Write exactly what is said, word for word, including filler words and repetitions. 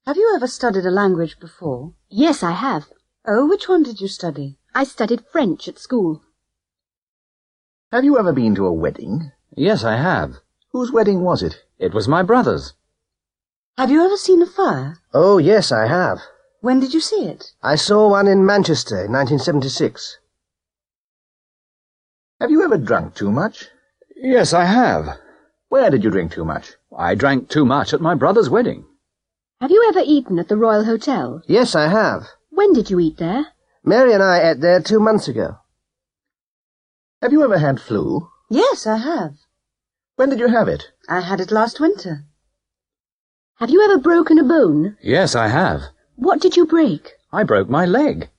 Have you ever studied a language before? Yes, I have. Oh, which one did you study? I studied French at school. Have you ever been to a wedding? Yes, I have. Whose wedding was it? It was my brother's. Have you ever seen a fire? Oh, yes, I have. When did you see it? I saw one in Manchester in nineteen seventy-six. Have you ever drunk too much? Yes, I have. Where did you drink too much? I drank too much at my brother's wedding. Have you ever eaten at the Royal Hotel? Yes, I have. When did you eat there? Mary and I ate there two months ago. Have you ever had flu? Yes, I have. When did you have it? I had it last winter. Have you ever broken a bone? Yes, I have. What did you break? I broke my leg.